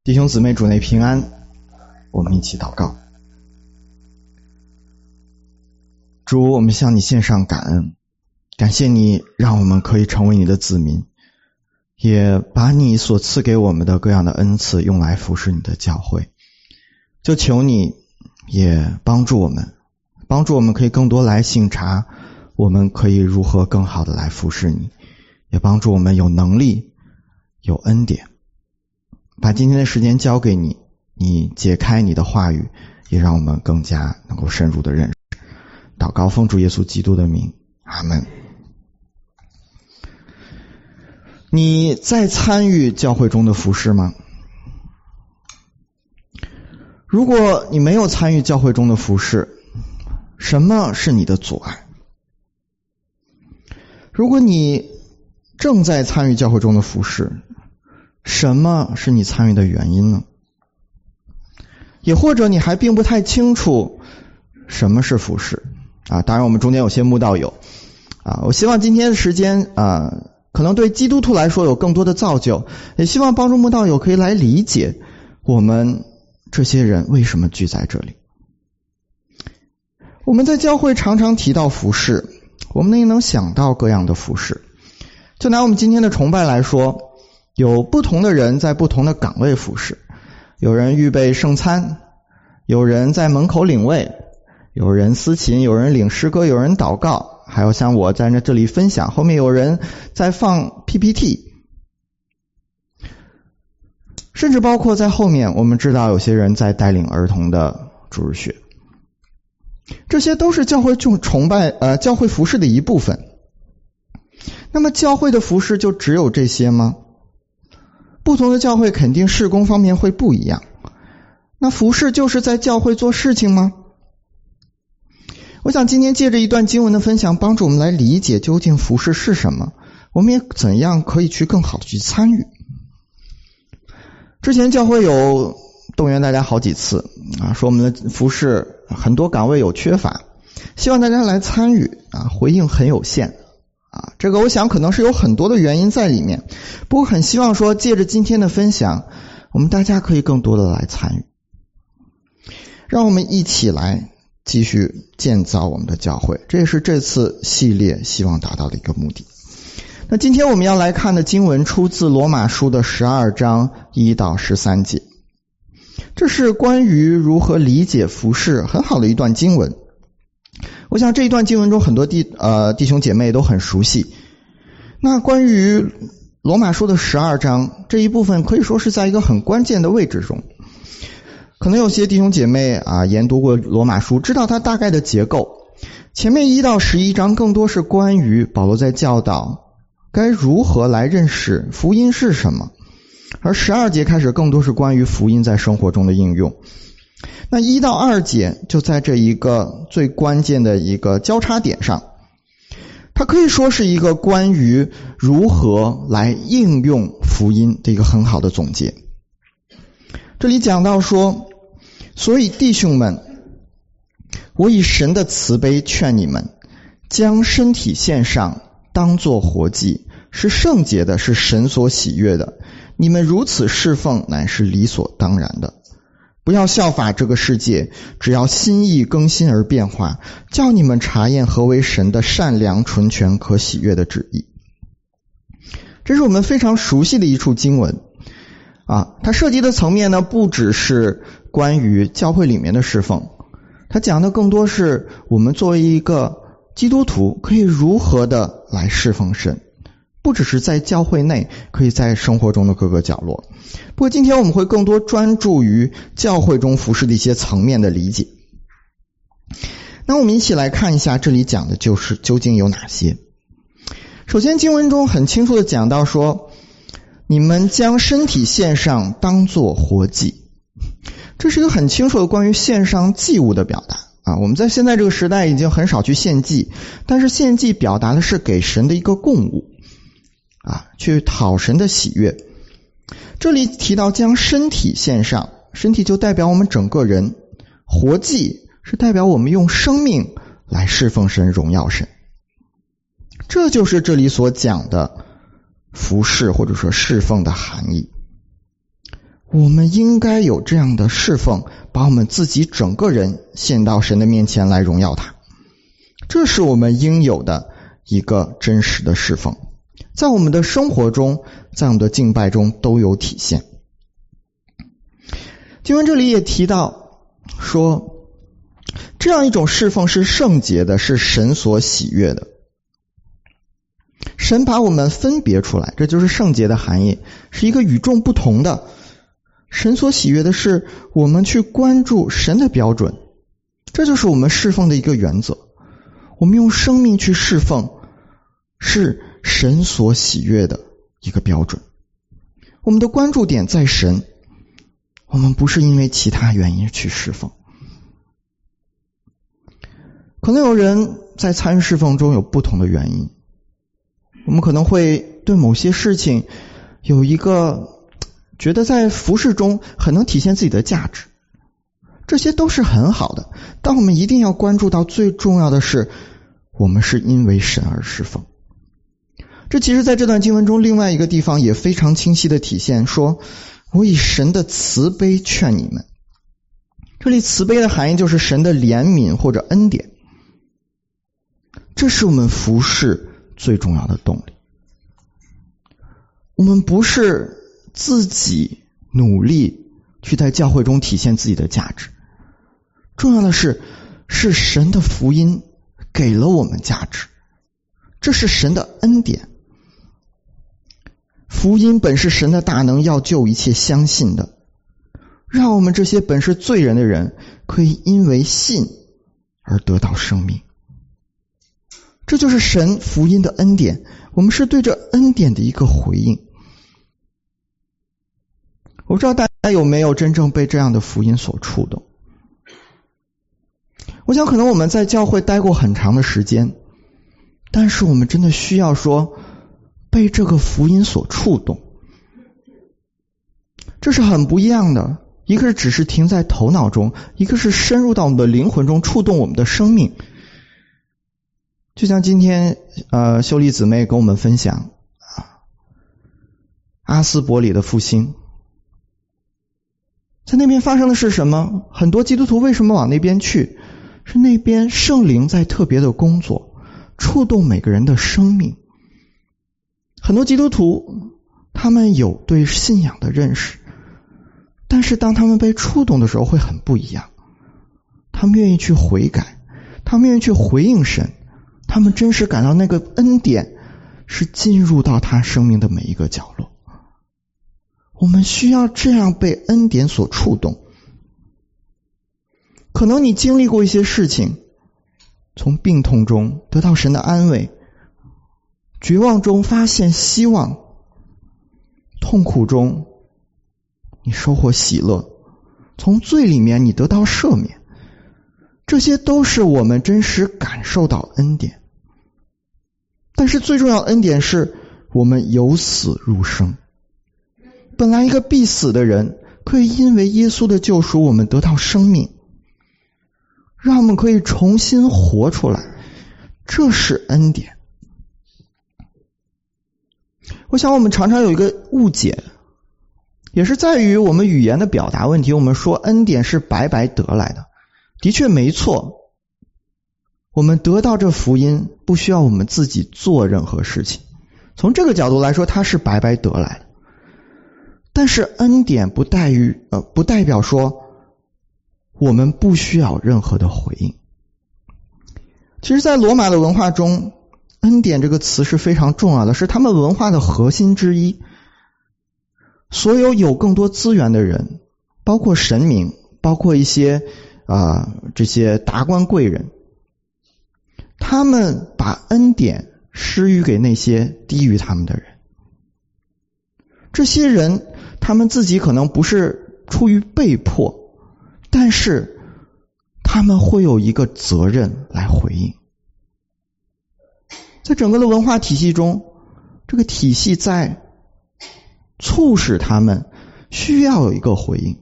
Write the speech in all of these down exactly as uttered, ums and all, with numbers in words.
弟兄姊妹，主内平安，我们一起祷告。主，我们向你献上感恩，感谢你让我们可以成为你的子民，也把你所赐给我们的各样的恩赐用来服侍你的教会。就求你也帮助我们，帮助我们可以更多来省察我们可以如何更好的来服侍你，也帮助我们有能力有恩典。把今天的时间交给你，你解开你的话语，也让我们更加能够深入的认识。祷告奉主耶稣基督的名，阿们。你在参与教会中的服事吗？如果你没有参与教会中的服事，什么是你的阻碍？如果你正在参与教会中的服事，什么是你参与的原因呢？也或者你还并不太清楚什么是服事啊？当然我们中间有些慕道友啊，我希望今天的时间啊，可能对基督徒来说有更多的造就，也希望帮助慕道友可以来理解我们这些人为什么聚在这里。我们在教会常常提到服事，我们也能想到各样的服事。就拿我们今天的崇拜来说，有不同的人在不同的岗位服事，有人预备圣餐，有人在门口领位，有人司琴，有人领诗歌，有人祷告，还有像我在这里分享，后面有人在放 P P T， 甚至包括在后面我们知道有些人在带领儿童的主日学。这些都是教会崇拜呃教会服事的一部分。那么教会的服事就只有这些吗？不同的教会肯定事工方面会不一样。那服事就是在教会做事情吗？我想今天借着一段经文的分享，帮助我们来理解究竟服事是什么，我们也怎样可以去更好的去参与。之前教会有动员大家好几次啊，说我们的服事很多岗位有缺乏，希望大家来参与啊，回应很有限啊，这个我想可能是有很多的原因在里面，不过很希望说借着今天的分享，我们大家可以更多的来参与，让我们一起来继续建造我们的教会，这也是这次系列希望达到的一个目的。那今天我们要来看的经文出自罗马书的十二章一到十三节，这是关于如何理解服事很好的一段经文。我想这一段经文中很多弟呃弟兄姐妹都很熟悉。那关于罗马书的十二章这一部分，可以说是在一个很关键的位置中。可能有些弟兄姐妹啊研读过罗马书，知道它大概的结构。前面一到十一章更多是关于保罗在教导该如何来认识福音是什么，而十二节开始更多是关于福音在生活中的应用。那一到二节就在这一个最关键的一个交叉点上，它可以说是一个关于如何来应用福音的一个很好的总结。这里讲到说，所以弟兄们，我以神的慈悲劝你们，将身体献上，当作活祭，是圣洁的，是神所喜悦的。你们如此侍奉，乃是理所当然的。不要效法这个世界，只要心意更新而变化，叫你们察验何为神的善良、纯全、可喜悦的旨意。这是我们非常熟悉的一处经文啊，它涉及的层面呢，不只是关于教会里面的侍奉，它讲的更多是我们作为一个基督徒可以如何的来侍奉神，不只是在教会内，可以在生活中的各个角落。不过今天我们会更多专注于教会中服事的一些层面的理解。那我们一起来看一下这里讲的就是究竟有哪些。首先经文中很清楚的讲到说，你们将身体献上，当作活祭。这是一个很清楚的关于献上祭物的表达啊。我们在现在这个时代已经很少去献祭，但是献祭表达的是给神的一个供物啊，去讨神的喜悦。这里提到将身体献上，身体就代表我们整个人，活祭是代表我们用生命来侍奉神、荣耀神。这就是这里所讲的服侍或者说侍奉的含义。 我们应该有这样的侍奉，把我们自己整个人献到神的面前来荣耀他。这是我们应有的一个真实的侍奉，在我们的生活中，在我们的敬拜中都有体现。经文这里也提到说，这样一种侍奉是圣洁的，是神所喜悦的。神把我们分别出来，这就是圣洁的含义，是一个与众不同的。神所喜悦的是我们去关注神的标准，这就是我们侍奉的一个原则。我们用生命去侍奉，是神所喜悦的一个标准。我们的关注点在神，我们不是因为其他原因去侍奉。可能有人在参与侍奉中有不同的原因，我们可能会对某些事情有一个觉得在服事中很能体现自己的价值，这些都是很好的，但我们一定要关注到最重要的是，我们是因为神而侍奉。这其实在这段经文中另外一个地方也非常清晰的体现，说我以神的慈悲劝你们。这里慈悲的含义就是神的怜悯或者恩典，这是我们服事最重要的动力。我们不是自己努力去在教会中体现自己的价值，重要的是是神的福音给了我们价值，这是神的恩典。福音本是神的大能，要救一切相信的，让我们这些本是罪人的人可以因为信而得到生命。这就是神福音的恩典，我们是对这恩典的一个回应。我不知道大家有没有真正被这样的福音所触动。我想可能我们在教会待过很长的时间，但是我们真的需要说被这个福音所触动，这是很不一样的。一个是只是停在头脑中，一个是深入到我们的灵魂中，触动我们的生命。就像今天呃，秀丽姊妹跟我们分享啊，阿斯伯里的复兴，在那边发生的是什么？很多基督徒为什么往那边去？是那边圣灵在特别的工作，触动每个人的生命。很多基督徒他们有对信仰的认识，但是当他们被触动的时候会很不一样。他们愿意去悔改，他们愿意去回应神，他们真实感到那个恩典是进入到他生命的每一个角落。我们需要这样被恩典所触动。可能你经历过一些事情，从病痛中得到神的安慰，绝望中发现希望，痛苦中你收获喜乐，从罪里面你得到赦免，这些都是我们真实感受到恩典。但是最重要的恩典是我们由死入生。本来一个必死的人，可以因为耶稣的救赎我们得到生命，让我们可以重新活出来，这是恩典。我想我们常常有一个误解，也是在于我们语言的表达问题。我们说恩典是白白得来的，的确没错，我们得到这福音不需要我们自己做任何事情，从这个角度来说它是白白得来的。但是恩典不代于呃不代表说我们不需要任何的回应。其实在罗马的文化中，恩典这个词是非常重要的，是他们文化的核心之一。所有有更多资源的人，包括神明，包括一些啊、呃、这些达官贵人，他们把恩典施予给那些低于他们的人。这些人他们自己可能不是出于被迫，但是他们会有一个责任来回应。在整个的文化体系中，这个体系在促使他们需要有一个回应。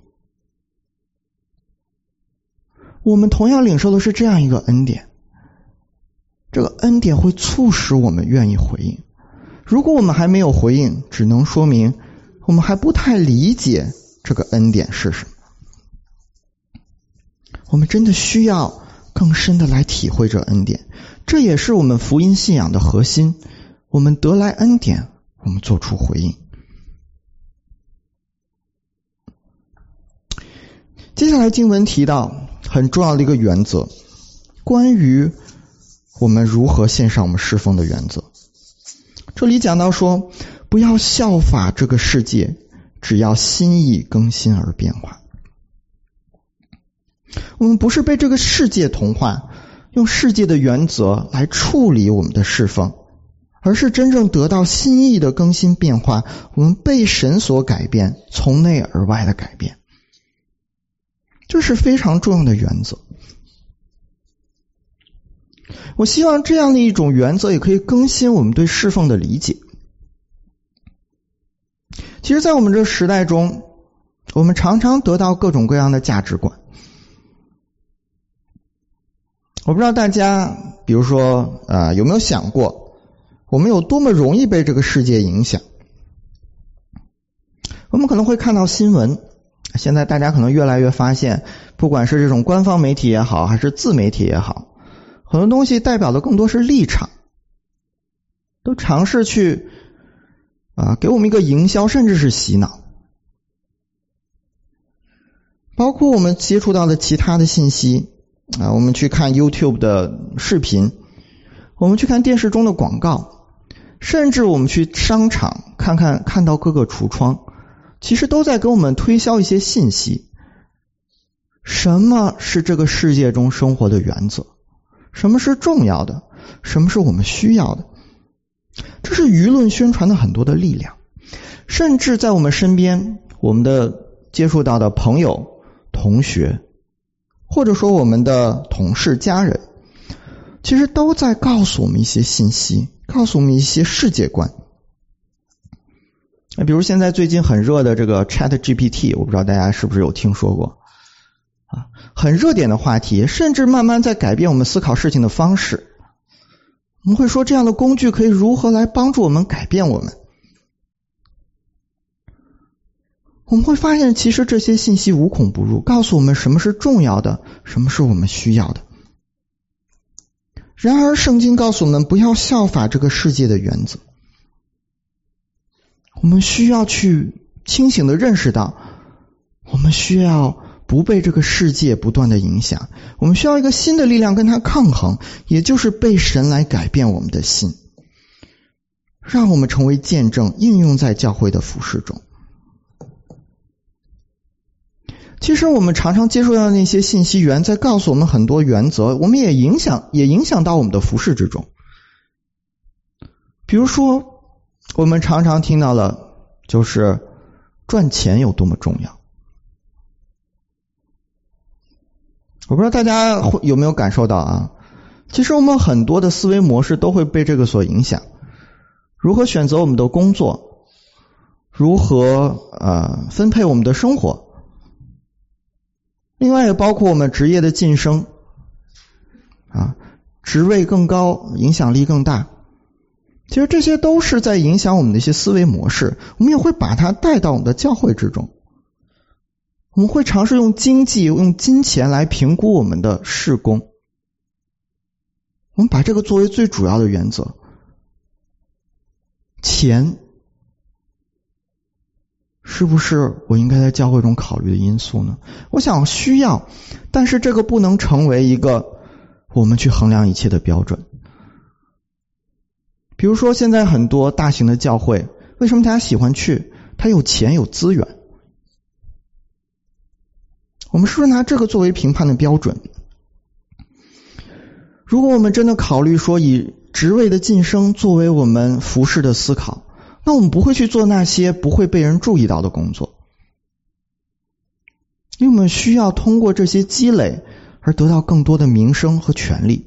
我们同样领受的是这样一个恩典，这个恩典会促使我们愿意回应。如果我们还没有回应，只能说明我们还不太理解这个恩典是什么。我们真的需要更深的来体会这恩典，这也是我们福音信仰的核心。我们得来恩典，我们做出回应。接下来经文提到很重要的一个原则，关于我们如何献上我们侍奉的原则。这里讲到说，不要效法这个世界，只要心意更新而变化。我们不是被这个世界同化，用世界的原则来处理我们的侍奉，而是真正得到心意的更新变化，我们被神所改变，从内而外的改变。这是非常重要的原则。我希望这样的一种原则也可以更新我们对侍奉的理解。其实在我们这个时代中，我们常常得到各种各样的价值观。我不知道大家比如说呃，有没有想过我们有多么容易被这个世界影响。我们可能会看到新闻，现在大家可能越来越发现，不管是这种官方媒体也好，还是自媒体也好，很多东西代表的更多是立场，都尝试去啊给我们一个营销，甚至是洗脑。包括我们接触到的其他的信息啊，我们去看 YouTube 的视频，我们去看电视中的广告，甚至我们去商场看看看到各个橱窗，其实都在给我们推销一些信息。什么是这个世界中生活的原则？什么是重要的？什么是我们需要的？这是舆论宣传的很多的力量。甚至在我们身边，我们的接触到的朋友、同学，或者说我们的同事、家人，其实都在告诉我们一些信息，告诉我们一些世界观。比如现在最近很热的这个 Chat G P T， 我不知道大家是不是有听说过啊，很热点的话题，甚至慢慢在改变我们思考事情的方式。我们会说这样的工具可以如何来帮助我们改变我们。我们会发现其实这些信息无孔不入，告诉我们什么是重要的，什么是我们需要的。然而圣经告诉我们不要效法这个世界的原则，我们需要去清醒地认识到，我们需要不被这个世界不断的影响，我们需要一个新的力量跟它抗衡，也就是被神来改变我们的心，让我们成为见证，应用在教会的服事中。其实我们常常接触到那些信息源在告诉我们很多原则，我们也影响也影响到我们的服事之中。比如说我们常常听到了就是赚钱有多么重要。我不知道大家有没有感受到啊，其实我们很多的思维模式都会被这个所影响。如何选择我们的工作，如何呃分配我们的生活，另外也包括我们职业的晋升啊，职位更高，影响力更大。其实这些都是在影响我们的一些思维模式，我们也会把它带到我们的教会之中。我们会尝试用经济、用金钱来评估我们的事工。我们把这个作为最主要的原则。钱是不是我应该在教会中考虑的因素呢？我想需要，但是这个不能成为一个我们去衡量一切的标准。比如说现在很多大型的教会，为什么大家喜欢去？它有钱有资源。我们是不是拿这个作为评判的标准？如果我们真的考虑说以职位的晋升作为我们服事的思考，那我们不会去做那些不会被人注意到的工作，因为我们需要通过这些积累而得到更多的名声和权利。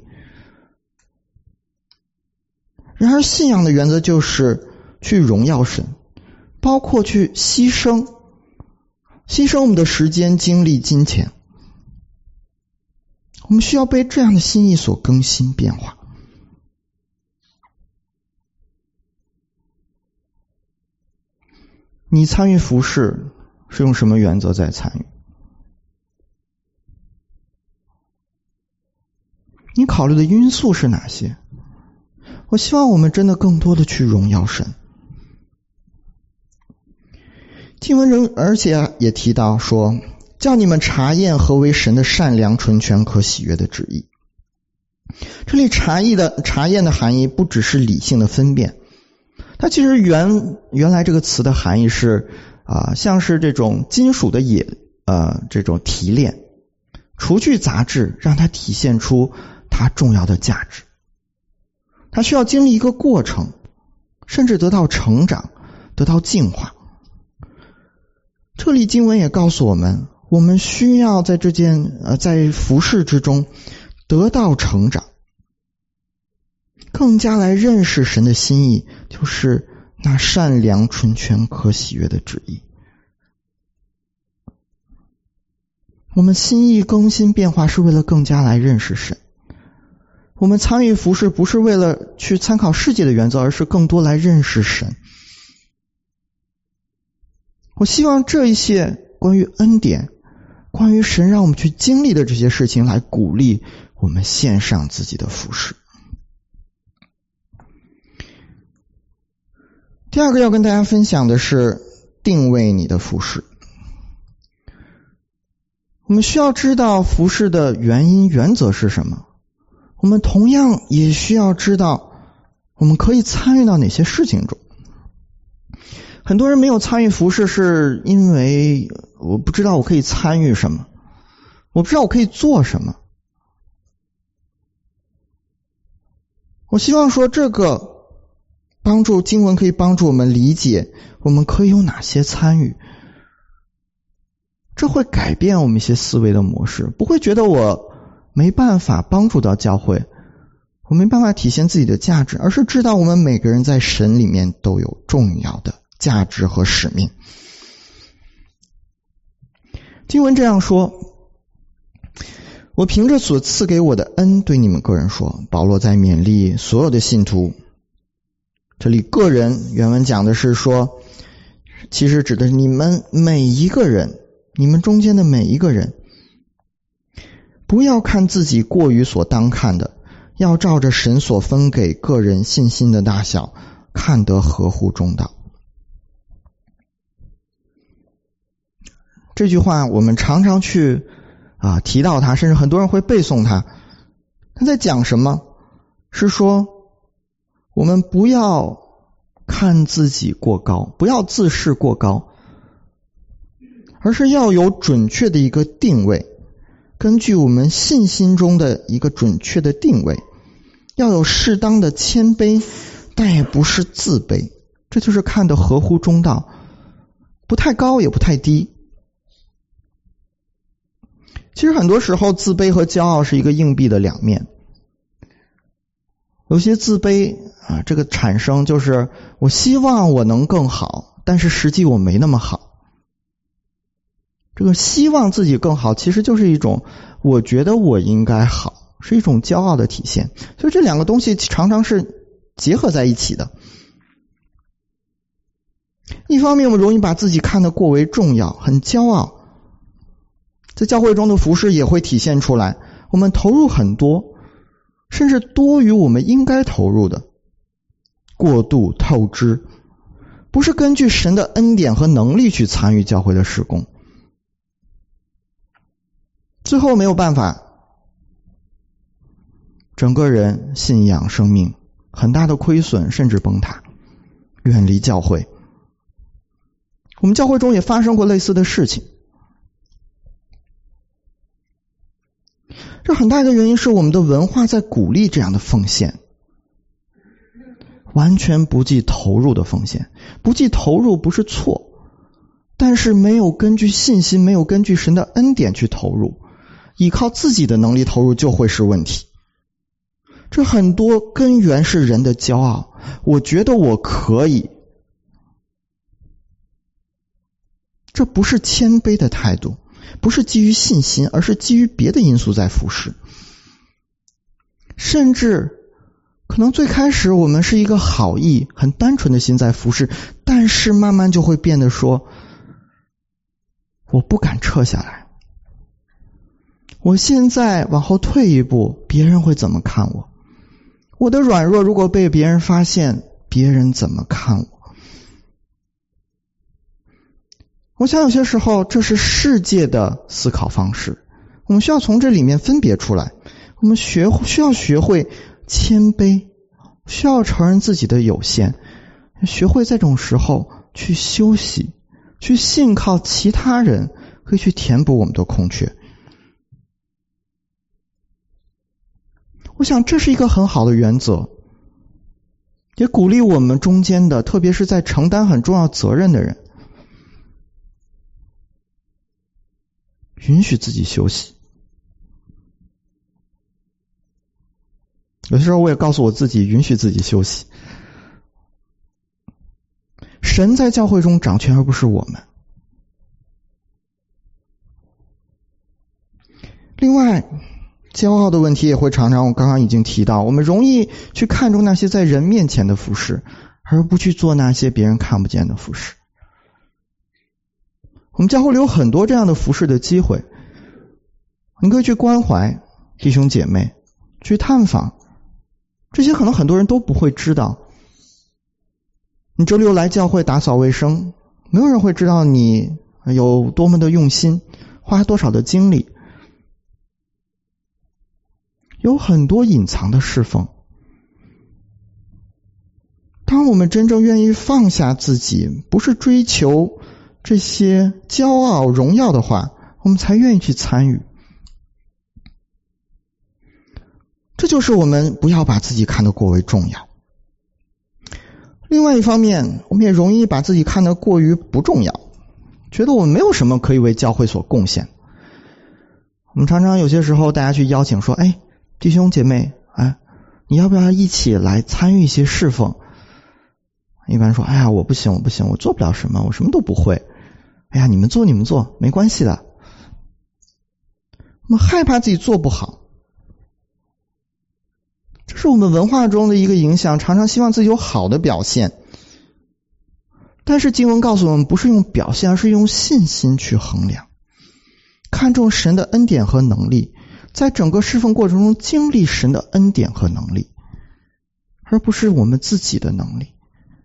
然而信仰的原则就是去荣耀神，包括去牺牲牺牲我们的时间、精力、金钱。我们需要被这样的心意所更新变化。你参与服事， 是用什么原则在参与？你考虑的因素是哪些？我希望我们真的更多的去荣耀神。经文中而且也提到说，叫你们查验何为神的善良、纯全、可喜悦的旨意。这里查验的查验的含义不只是理性的分辨，它其实原原来这个词的含义是啊、呃，像是这种金属的冶呃这种提炼，除去杂质，让它体现出它重要的价值。它需要经历一个过程，甚至得到成长，得到净化。这里经文也告诉我们，我们需要在这件呃在服事之中得到成长，更加来认识神的心意，就是那善良、纯全、可喜悦的旨意。我们心意更新变化，是为了更加来认识神。我们参与服事不是为了去参考世界的原则，而是更多来认识神。我希望这一些关于恩典，关于神让我们去经历的这些事情，来鼓励我们献上自己的服事。第二个要跟大家分享的是定位你的服事。我们需要知道服事的原因、原则是什么。我们同样也需要知道我们可以参与到哪些事情中。很多人没有参与服事，是因为我不知道我可以参与什么，我不知道我可以做什么。我希望说这个帮助经文可以帮助我们理解我们可以有哪些参与，这会改变我们一些思维的模式，不会觉得我没办法帮助到教会，我没办法体现自己的价值，而是知道我们每个人在神里面都有重要的价值和使命。经文这样说，我凭着所赐给我的恩对你们个人说。保罗在勉励所有的信徒，这里个人原文讲的是说，其实指的是你们每一个人，你们中间的每一个人，不要看自己过于所当看的，要照着神所分给个人信心的大小，看得合乎中道。这句话我们常常去啊提到它，甚至很多人会背诵它。他在讲什么？是说我们不要看自己过高，不要自视过高，而是要有准确的一个定位，根据我们信心中的一个准确的定位，要有适当的谦卑，但也不是自卑，这就是看得合乎中道，不太高也不太低。其实很多时候自卑和骄傲是一个硬币的两面，有些自卑啊，这个产生就是我希望我能更好，但是实际我没那么好。这个希望自己更好其实就是一种我觉得我应该好，是一种骄傲的体现。所以这两个东西常常是结合在一起的。一方面我们容易把自己看得过为重要，很骄傲，在教会中的服事也会体现出来，我们投入很多，甚至多于我们应该投入的，过度透支，不是根据神的恩典和能力去参与教会的事工，最后没有办法，整个人信仰生命很大的亏损，甚至崩塌，远离教会。我们教会中也发生过类似的事情。这很大一个原因是我们的文化在鼓励这样的奉献，完全不计投入的奉献。不计投入不是错，但是没有根据信心，没有根据神的恩典去投入，依靠自己的能力投入就会是问题。这很多根源是人的骄傲，我觉得我可以，这不是谦卑的态度，不是基于信心，而是基于别的因素在服事。甚至可能最开始我们是一个好意很单纯的心在服事，但是慢慢就会变得说我不敢撤下来。我现在往后退一步，别人会怎么看我？我的软弱如果被别人发现，别人怎么看我？我想有些时候这是世界的思考方式，我们需要从这里面分别出来。我们学需要学会谦卑，需要承认自己的有限，学会在这种时候去休息，去信靠其他人可以去填补我们的空缺。我想这是一个很好的原则，也鼓励我们中间的，特别是在承担很重要责任的人，允许自己休息。有些时候我也告诉我自己，允许自己休息。神在教会中掌权，而不是我们。另外，骄傲的问题也会常常，我刚刚已经提到，我们容易去看重那些在人面前的服事，而不去做那些别人看不见的服事。我们教会里有很多这样的服事的机会，你可以去关怀弟兄姐妹，去探访，这些可能很多人都不会知道。你周六来教会打扫卫生，没有人会知道你有多么的用心，花多少的精力。有很多隐藏的侍奉。当我们真正愿意放下自己，不是追求这些骄傲荣耀的话，我们才愿意去参与。这就是我们不要把自己看得过为重要。另外一方面，我们也容易把自己看得过于不重要，觉得我们没有什么可以为教会所贡献。我们常常有些时候大家去邀请说，哎，弟兄姐妹，哎，你要不要一起来参与一些侍奉？一般说，哎呀，我不行，我不行，我做不了什么，我什么都不会。哎呀，你们做你们做，没关系的。我们害怕自己做不好，这是我们文化中的一个影响，常常希望自己有好的表现。但是经文告诉我们，不是用表现，而是用信心去衡量，看重神的恩典和能力，在整个侍奉过程中经历神的恩典和能力，而不是我们自己的能力。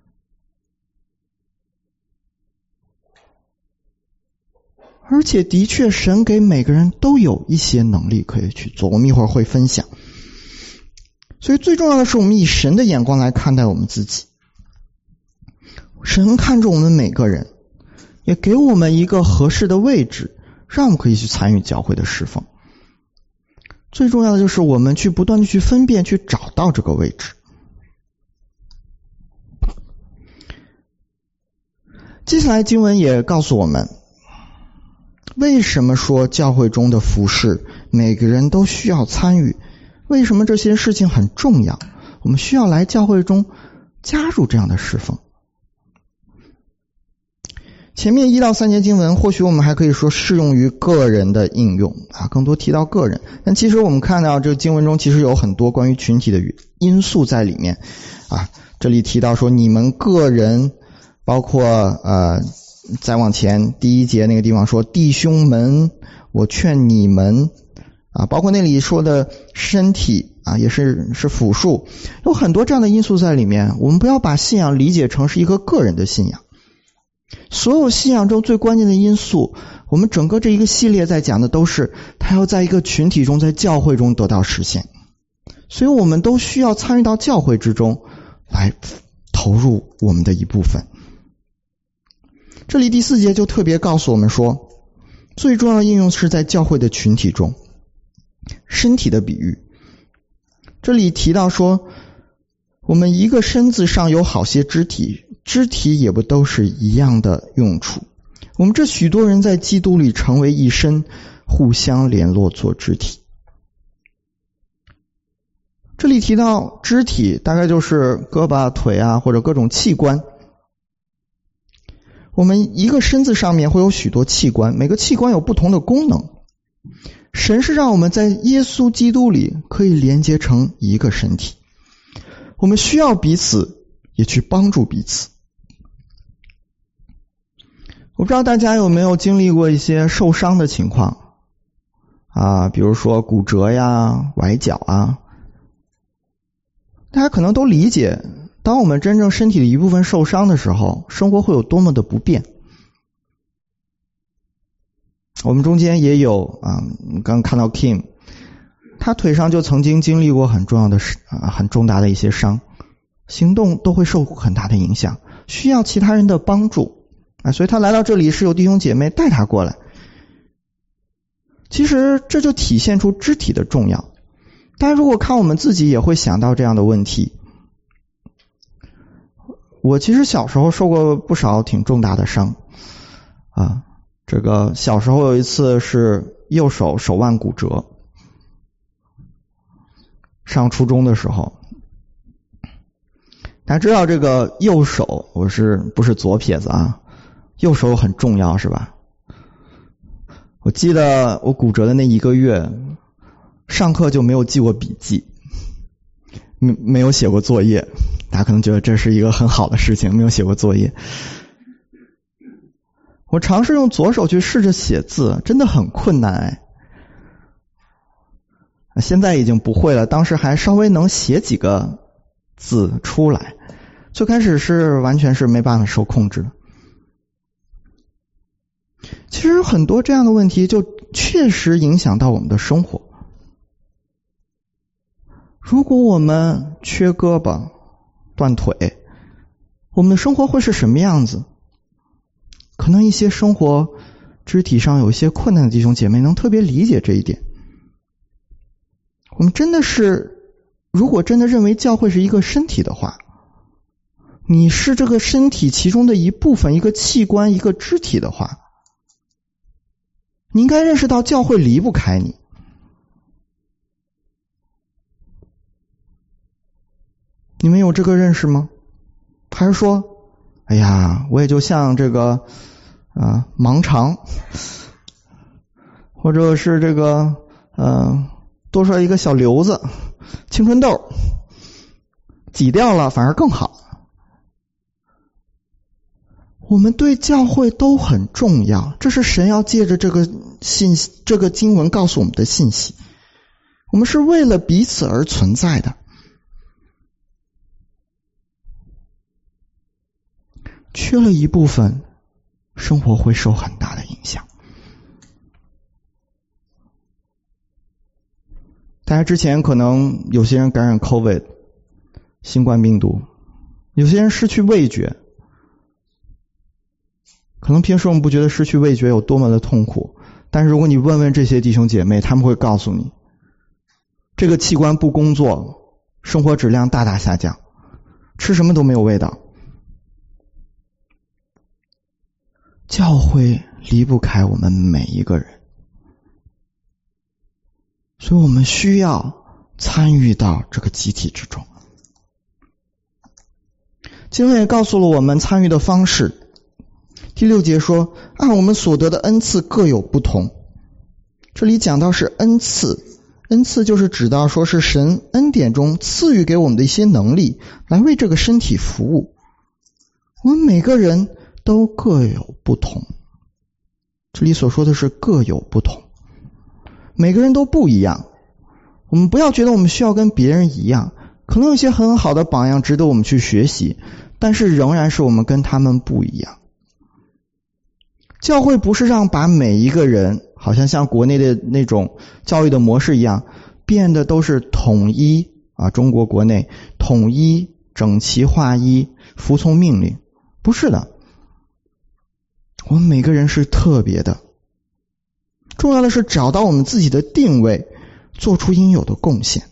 而且的确神给每个人都有一些能力可以去做，我们一会儿会分享。所以最重要的是我们以神的眼光来看待我们自己。神看重我们每个人，也给我们一个合适的位置，让我们可以去参与教会的侍奉。最重要的就是我们去不断的去分辨，去找到这个位置。接下来经文也告诉我们，为什么说教会中的服事每个人都需要参与，为什么这些事情很重要，我们需要来教会中加入这样的侍奉。前面一到三节经文或许我们还可以说适用于个人的应用啊，更多提到个人，但其实我们看到这个经文中其实有很多关于群体的因素在里面啊。这里提到说你们个人，包括呃再往前第一节那个地方说弟兄们，我劝你们啊，包括那里说的身体啊，也是是复数，有很多这样的因素在里面。我们不要把信仰理解成是一个个人的信仰，所有信仰中最关键的因素，我们整个这一个系列在讲的都是它要在一个群体中，在教会中得到实现。所以我们都需要参与到教会之中来投入我们的一部分。这里第四节就特别告诉我们说，最重要的应用是在教会的群体中。身体的比喻，这里提到说，我们一个身子上有好些肢体，肢体也不都是一样的用处。我们这许多人在基督里成为一身，互相联络做肢体。这里提到肢体，大概就是胳膊、腿啊，或者各种器官。我们一个身子上面会有许多器官，每个器官有不同的功能。神是让我们在耶稣基督里可以连接成一个身体，我们需要彼此，也去帮助彼此。 我不知道大家有没有经历过一些受伤的情况啊，比如说骨折呀、崴脚啊。大家可能都理解，当我们真正身体的一部分受伤的时候，生活会有多么的不便。我们中间也有啊，刚看到 Kim， 他腿上就曾经经历过很重要的、啊、很重大的一些伤，行动都会受很大的影响，需要其他人的帮助啊，所以他来到这里是有弟兄姐妹带他过来。其实这就体现出肢体的重要。大家如果看我们自己也会想到这样的问题。我其实小时候受过不少挺重大的伤啊，这个小时候有一次是右手手腕骨折，上初中的时候。大家知道这个右手我是不是左撇子啊？右手很重要是吧？我记得我骨折的那一个月，上课就没有记过笔记，没没有写过作业。大家可能觉得这是一个很好的事情，没有写过作业。我尝试用左手去试着写字，真的很困难哎。现在已经不会了，当时还稍微能写几个字出来，最开始是完全是没办法受控制的。其实很多这样的问题就确实影响到我们的生活。如果我们缺胳膊、断腿，我们的生活会是什么样子？可能一些生活肢体上有一些困难的弟兄姐妹能特别理解这一点。我们真的是，如果真的认为教会是一个身体的话，你是这个身体其中的一部分，一个器官，一个肢体的话，你应该认识到教会离不开你。你们有这个认识吗？还是说，哎呀，我也就像这个啊盲肠，或者是这个呃多出来一个小瘤子，青春痘，挤掉了反而更好。我们对教会都很重要，这是神要借着这个信息、这个经文告诉我们的信息。我们是为了彼此而存在的。缺了一部分，生活会受很大的影响。大家之前可能有些人感染 COVID 新冠病毒，有些人失去味觉，可能平时我们不觉得失去味觉有多么的痛苦，但是如果你问问这些弟兄姐妹，他们会告诉你，这个器官不工作，生活质量大大下降，吃什么都没有味道。教会离不开我们每一个人，所以我们需要参与到这个集体之中。经文也告诉了我们参与的方式。第六节说，按我们所得的恩赐各有不同。这里讲到是恩赐，恩赐就是指到说是神恩典中赐予给我们的一些能力，来为这个身体服务。我们每个人都各有不同，这里所说的是各有不同，每个人都不一样。我们不要觉得我们需要跟别人一样，可能有些很好的榜样值得我们去学习，但是仍然是我们跟他们不一样。教会不是让把每一个人好像像国内的那种教育的模式一样变得都是统一啊，中国国内统一整齐划一服从命令，不是的，我们每个人是特别的。重要的是找到我们自己的定位，做出应有的贡献。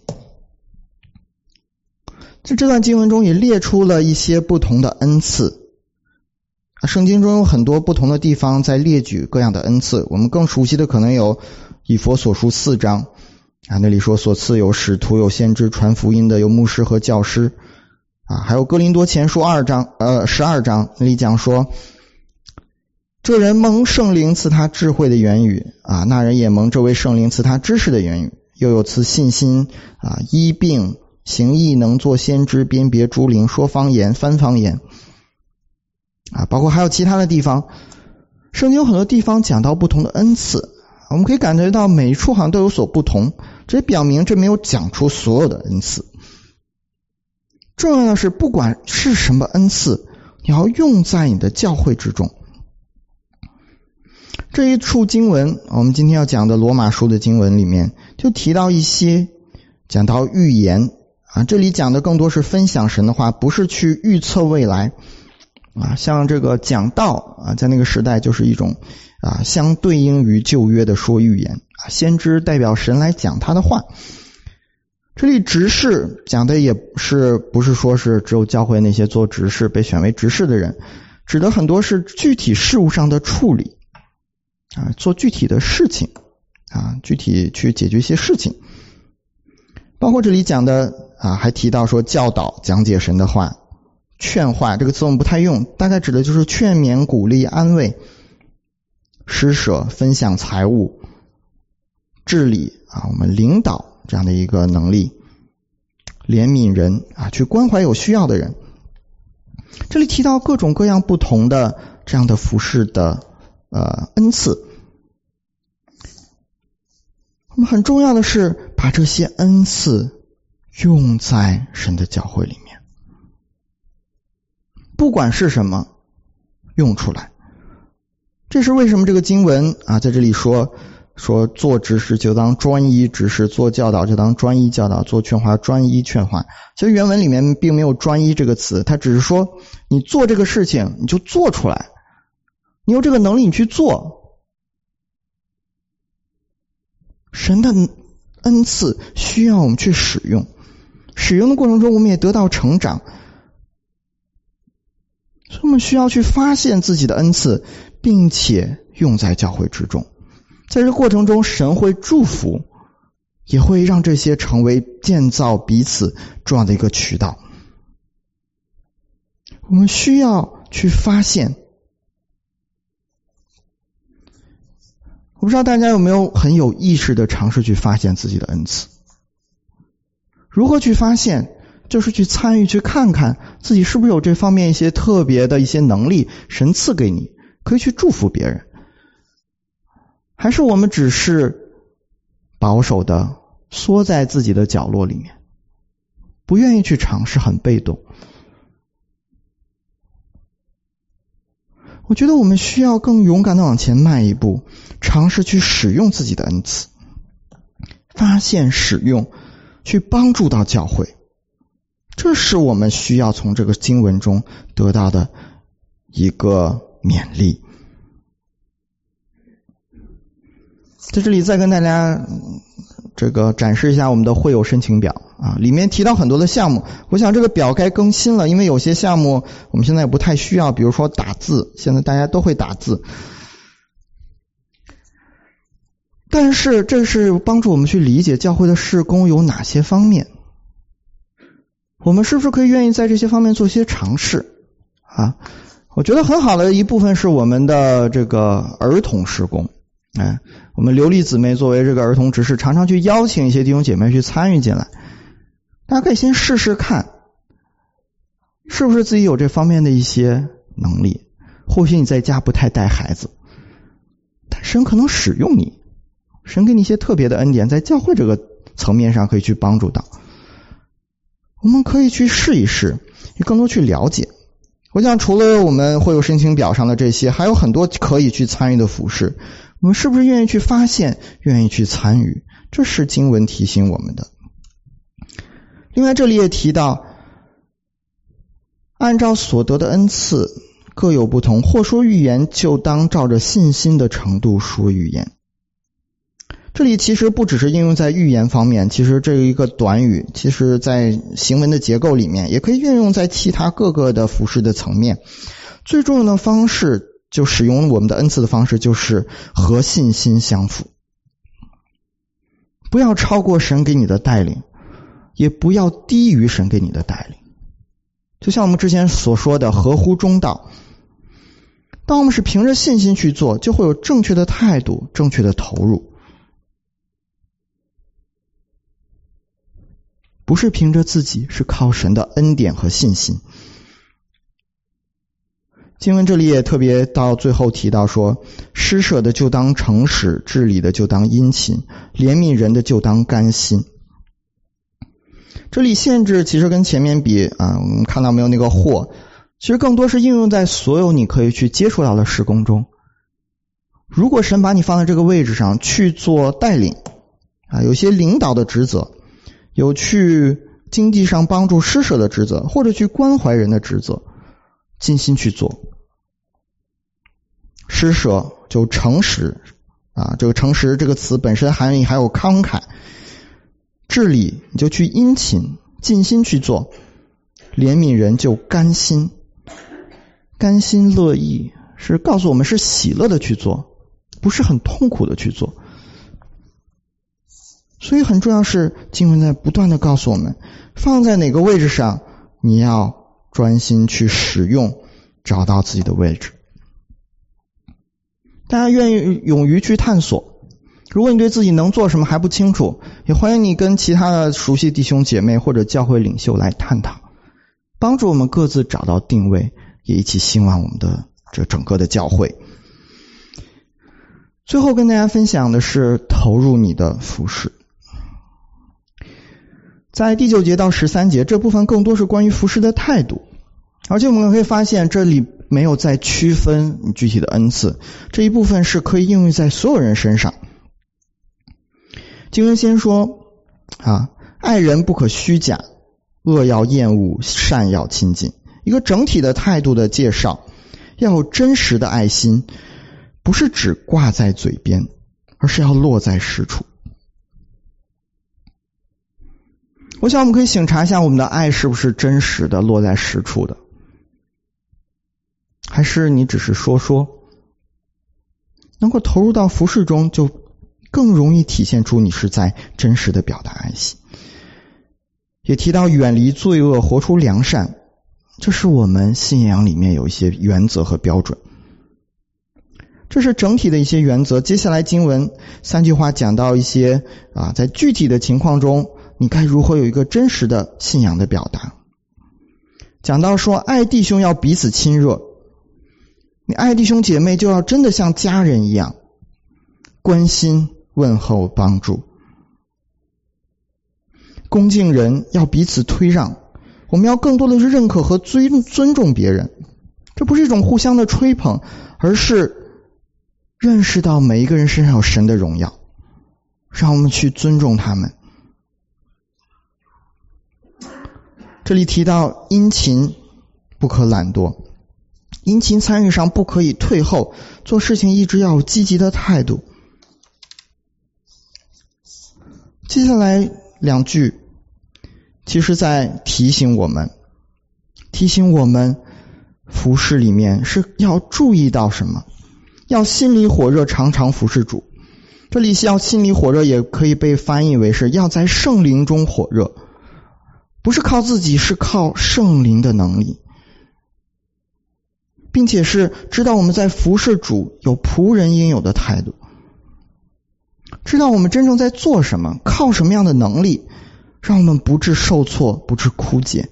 在这段经文中也列出了一些不同的恩赐，圣经中有很多不同的地方在列举各样的恩赐，我们更熟悉的可能有以弗所书四章啊，那里说所赐有使徒、有先知、传福音的有牧师和教师啊，还有哥林多前书二章呃十二章，那里讲说这人蒙圣灵赐他智慧的言语啊，那人也蒙这位圣灵赐他知识的言语，又有赐信心啊、医病、行义、能做先知、辨别诸灵、说方言、翻方言啊，包括还有其他的地方。 圣经有很多地方讲到不同的恩赐，我们可以感觉到每一处好像都有所不同，这也表明这没有讲出所有的恩赐。重要的是，不管是什么恩赐，你要用在你的教会之中。这一处经文，我们今天要讲的罗马书的经文里面，就提到一些讲到预言啊，这里讲的更多是分享神的话，不是去预测未来啊。像这个讲道啊，在那个时代就是一种啊，相对应于旧约的说预言啊，先知代表神来讲他的话。这里执事讲的也是不是说是只有教会那些做执事被选为执事的人，指的很多是具体事务上的处理啊，做具体的事情啊，具体去解决一些事情。包括这里讲的啊，还提到说教导、讲解神的话、劝化，这个词我们不太用，大概指的就是劝勉、鼓励、安慰、施舍、分享财物、治理啊，我们领导这样的一个能力，怜悯人啊，去关怀有需要的人。这里提到各种各样不同的这样的服事的呃恩赐。那么很重要的是把这些恩赐用在神的教会里面，不管是什么，用出来。这是为什么这个经文啊在这里说说做执事就当专一执事，做教导就当专一教导，做劝化专一劝化。其实原文里面并没有专一这个词，它只是说你做这个事情你就做出来，你有这个能力你去做。神的恩赐需要我们去使用，使用的过程中我们也得到成长，所以我们需要去发现自己的恩赐，并且用在教会之中。在这个过程中，神会祝福，也会让这些成为建造彼此重要的一个渠道。我们需要去发现。我不知道大家有没有很有意识的尝试去发现自己的恩赐。如何去发现？就是去参与，去看看自己是不是有这方面一些特别的一些能力，神赐给你，可以去祝福别人。还是我们只是保守的缩在自己的角落里面，不愿意去尝试，很被动。我觉得我们需要更勇敢的往前迈一步，尝试去使用自己的恩赐，发现使用，去帮助到教会。这是我们需要从这个经文中得到的一个勉励。在这里再跟大家这个展示一下我们的会友申请表啊，里面提到很多的项目，我想这个表该更新了，因为有些项目我们现在也不太需要，比如说打字，现在大家都会打字。但是这是帮助我们去理解教会的事工有哪些方面，我们是不是可以愿意在这些方面做些尝试啊？我觉得很好的一部分是我们的这个儿童事工。哎，我们琉璃姊妹作为这个儿童执事，常常去邀请一些弟兄姐妹去参与进来。大家可以先试试看，是不是自己有这方面的一些能力。或许你在家不太带孩子，但神可能使用你，神给你一些特别的恩典，在教会这个层面上可以去帮助到。我们可以去试一试，也更多去了解。我想除了我们会有申请表上的这些，还有很多可以去参与的服事。我们是不是愿意去发现，愿意去参与？这是经文提醒我们的。另外这里也提到，按照所得的恩赐各有不同，或说预言，就当照着信心的程度说预言。这里其实不只是应用在预言方面，其实这一个短语其实在行文的结构里面也可以运用在其他各个的服事的层面。最重要的方式就使用我们的恩赐的方式就是和信心相符，不要超过神给你的带领，也不要低于神给你的带领。就像我们之前所说的合乎中道，当我们是凭着信心去做，就会有正确的态度，正确的投入，不是凭着自己，是靠神的恩典和信心。 经文这里也特别到最后提到说，施舍的就当诚实，治理的就当殷勤，怜悯人的就当甘心。这里限制其实跟前面比啊，我们看到没有那个或，其实更多是应用在所有你可以去接触到的事工中。如果神把你放在这个位置上去做带领啊，有些领导的职责，有去经济上帮助施舍的职责，或者去关怀人的职责，尽心去做。施舍就诚实啊，这个诚实这个词本身含义还有慷慨。治理你就去殷勤，尽心去做。怜悯人就甘心，甘心乐意是告诉我们是喜乐的去做，不是很痛苦的去做。所以很重要是经文在不断的告诉我们，放在哪个位置上你要专心去使用，找到自己的位置。大家愿意勇于去探索，如果你对自己能做什么还不清楚，也欢迎你跟其他的熟悉弟兄姐妹或者教会领袖来探讨，帮助我们各自找到定位，也一起兴旺我们的这整个的教会。最后跟大家分享的是投入你的服事。在第九节到十三节这部分更多是关于服事的态度，而且我们可以发现这里没有再区分你具体的恩赐，这一部分是可以应用在所有人身上。经文先说啊，爱人不可虚假，恶要厌恶，善要亲近。一个整体的态度的介绍，要有真实的爱心，不是只挂在嘴边，而是要落在实处。我想我们可以省察一下，我们的爱是不是真实的落在实处的，还是你只是说说。能够投入到服事中，就更容易体现出你是在真实的表达爱心。也提到远离罪恶，活出良善，这是我们信仰里面有一些原则和标准，这是整体的一些原则。接下来经文三句话讲到一些啊，在具体的情况中你该如何有一个真实的信仰的表达。讲到说爱弟兄要彼此亲热，你爱弟兄姐妹就要真的像家人一样关心问候帮助。恭敬人要彼此推让，我们要更多的是认可和尊尊重别人，这不是一种互相的吹捧，而是认识到每一个人身上有神的荣耀，让我们去尊重他们。这里提到殷勤不可懒惰，殷勤参与上不可以退后，做事情一直要有积极的态度。接下来两句其实在提醒我们提醒我们服事里面是要注意到什么，要心里火热，常常服事主。这里要心里火热也可以被翻译为是要在圣灵中火热，不是靠自己，是靠圣灵的能力，并且是知道我们在服事主有仆人应有的态度，知道我们真正在做什么，靠什么样的能力，让我们不致受挫，不致枯竭。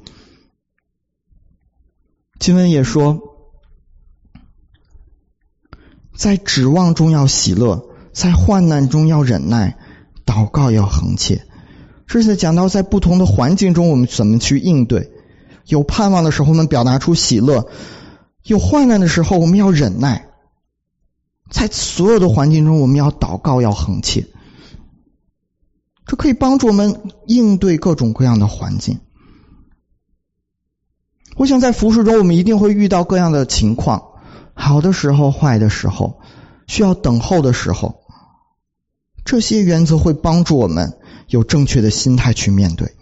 经文也说，在指望中要喜乐，在患难中要忍耐，祷告要恒切。这是讲到在不同的环境中我们怎么去应对，有盼望的时候我们表达出喜乐，有患难的时候我们要忍耐，在所有的环境中我们要祷告要恒切。这可以帮助我们应对各种各样的环境。我想在服事中我们一定会遇到各样的情况，好的时候，坏的时候，需要等候的时候，这些原则会帮助我们有正确的心态去面对。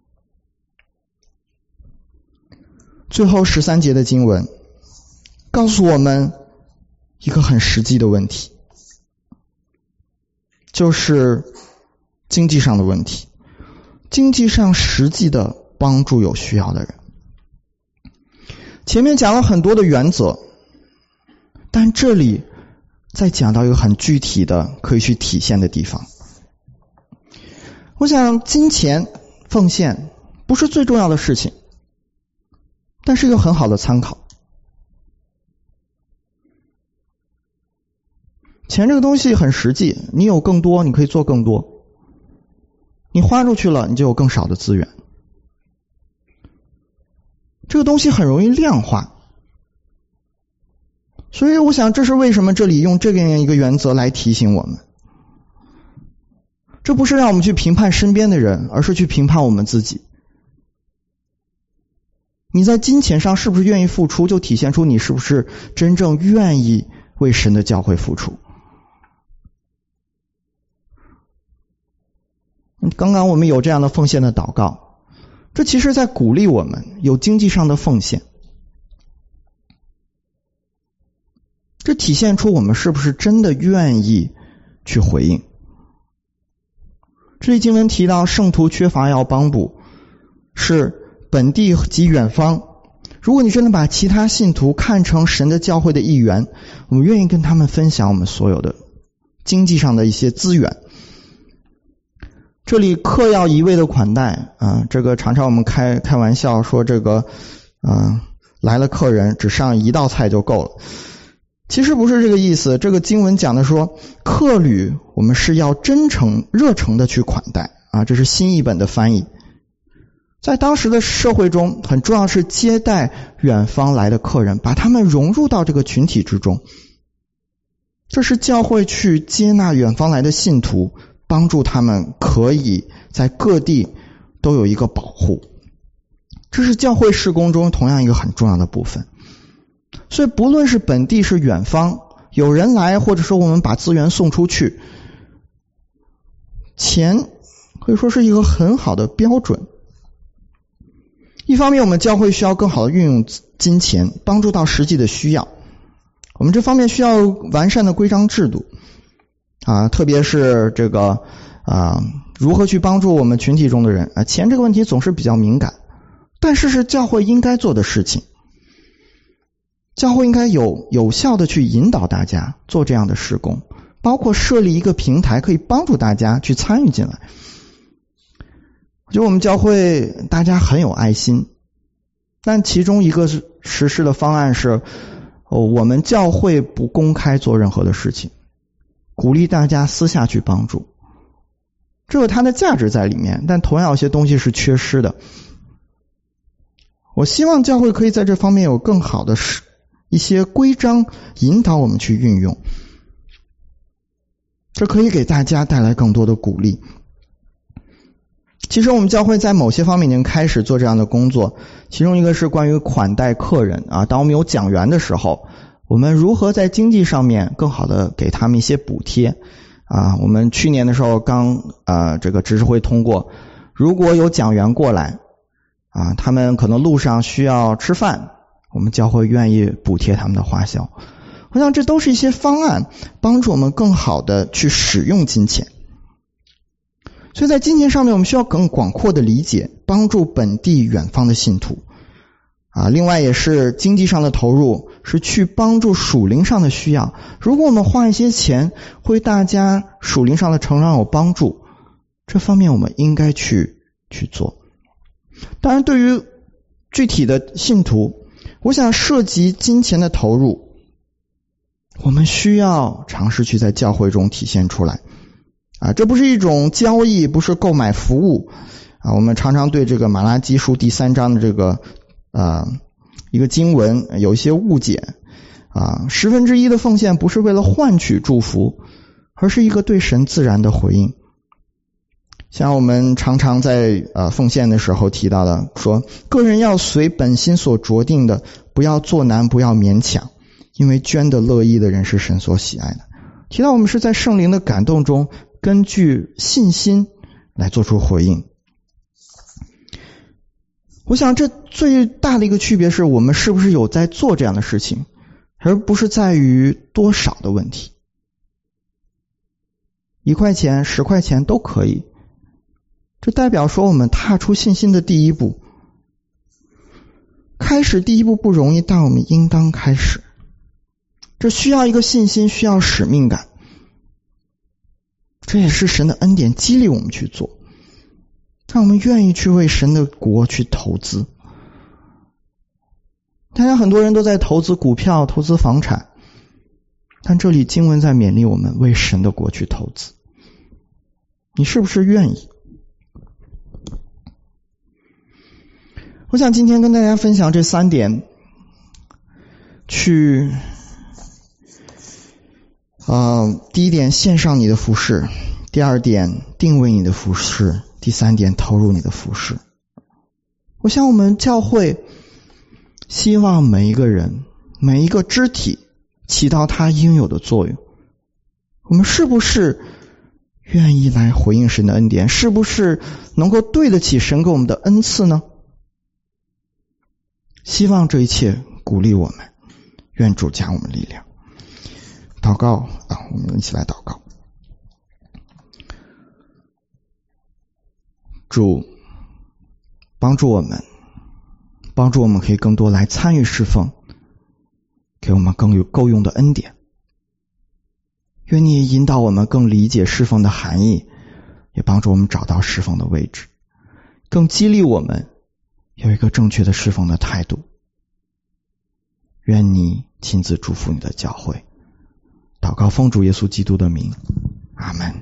最后十三节的经文告诉我们一个很实际的问题，就是经济上的问题，经济上实际的帮助有需要的人。前面讲了很多的原则，但这里再讲到一个很具体的可以去体现的地方。我想金钱奉献不是最重要的事情，但是一个很好的参考。 钱这个东西很实际，你有更多你可以做更多，你花出去了你就有更少的资源。这个东西很容易量化，所以我想这是为什么这里用这样一个原则来提醒我们。这不是让我们去评判身边的人，而是去评判我们自己。你在金钱上是不是愿意付出，就体现出你是不是真正愿意为神的教会付出。刚刚我们有这样的奉献的祷告，这其实在鼓励我们有经济上的奉献，这体现出我们是不是真的愿意去回应。这里经文提到圣徒缺乏要帮补，是本地及远方。如果你真的把其他信徒看成神的教会的一员，我们愿意跟他们分享我们所有的经济上的一些资源。这里客要一味的款待啊，这个常常我们开开玩笑说这个啊来了客人只上一道菜就够了。其实不是这个意思，这个经文讲的说客旅我们是要真诚热诚的去款待啊，这是新译本的翻译。在当时的社会中，很重要是接待远方来的客人，把他们融入到这个群体之中。这是教会去接纳远方来的信徒，帮助他们可以在各地都有一个保护。这是教会事工中同样一个很重要的部分。所以不论是本地是远方，有人来或者说我们把资源送出去，钱可以说是一个很好的标准。一方面我们教会需要更好的运用金钱，帮助到实际的需要，我们这方面需要完善的规章制度啊，特别是这个啊如何去帮助我们群体中的人啊，钱这个问题总是比较敏感，但是是教会应该做的事情。教会应该有有效的去引导大家做这样的事工，包括设立一个平台可以帮助大家去参与进来。我觉得我们教会大家很有爱心，但其中一个实施的方案是、哦、我们教会不公开做任何的事情，鼓励大家私下去帮助，这有它的价值在里面，但同样有些东西是缺失的。我希望教会可以在这方面有更好的一些规章引导我们去运用，这可以给大家带来更多的鼓励。其实我们教会在某些方面已经开始做这样的工作，其中一个是关于款待客人啊，当我们有讲员的时候，我们如何在经济上面更好的给他们一些补贴啊。我们去年的时候刚呃这个执事会通过，如果有讲员过来啊，他们可能路上需要吃饭，我们教会愿意补贴他们的花销。我想这都是一些方案，帮助我们更好的去使用金钱。所以在金钱上面我们需要更广阔的理解，帮助本地远方的信徒啊。另外也是经济上的投入，是去帮助属灵上的需要。如果我们花一些钱为大家属灵上的成长有帮助，这方面我们应该去去做。当然对于具体的信徒，我想涉及金钱的投入，我们需要尝试去在教会中体现出来啊，这不是一种交易，不是购买服务啊。我们常常对这个马拉基书第三章的这个啊一个经文有一些误解啊，十分之一的奉献不是为了换取祝福，而是一个对神自然的回应。像我们常常在呃奉献的时候提到的，说个人要随本心所酌定的，不要做难，不要勉强，因为捐得乐意的人是神所喜爱的。提到我们是在圣灵的感动中，根据信心来做出回应。我想这最大的一个区别是我们是不是有在做这样的事情，而不是在于多少的问题。一块钱、十块钱都可以，这代表说我们踏出信心的第一步。开始第一步不容易，但我们应当开始。这需要一个信心，需要使命感。这也是神的恩典激励我们去做，让我们愿意去为神的国去投资。大家很多人都在投资股票、投资房产， 但这里经文在勉励我们为神的国去投资，你是不是愿意？我想今天跟大家分享这三点，去呃，第一点献上你的服事，第二点定位你的服事，第三点投入你的服事。我想我们教会希望每一个人每一个肢体起到它应有的作用，我们是不是愿意来回应神的恩典？是不是能够对得起神给我们的恩赐呢？希望这一切鼓励我们，愿主加我们力量。祷告啊，我们一起来祷告。主帮助我们，帮助我们可以更多来参与侍奉，给我们更有够用的恩典。愿你引导我们更理解侍奉的含义，也帮助我们找到侍奉的位置，更激励我们有一个正确的侍奉的态度。愿你亲自祝福你的教会。祷告奉主耶稣基督的名，阿们。